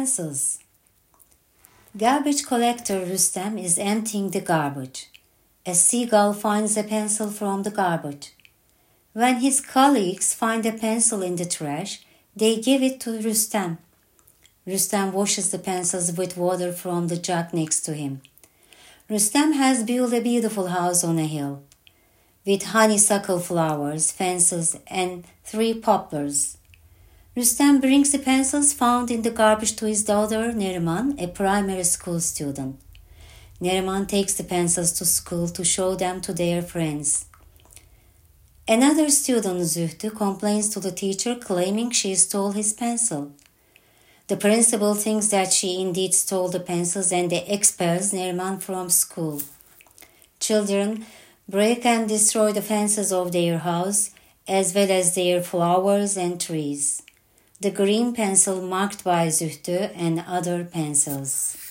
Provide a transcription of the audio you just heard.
pencils. Garbage collector Rüstem is emptying the garbage. A seagull finds a pencil from the garbage. When his colleagues find a pencil in the trash, they give it to Rüstem. Rüstem washes the pencils with water from the jug next to him. Rüstem has built a beautiful house on a hill, with honeysuckle flowers, fences, and 3 poplars. Rüstem brings the pencils found in the garbage to his daughter Neriman, a primary school student. Neriman takes the pencils to school to show them to their friends. Another student, Zühtü, complains to the teacher, claiming she stole his pencil. The principal thinks that she indeed stole the pencils and expels Neriman from school. Children break and destroy the fences of their house, as well as their flowers and trees. The green pencil marked by Zühtü and other pencils.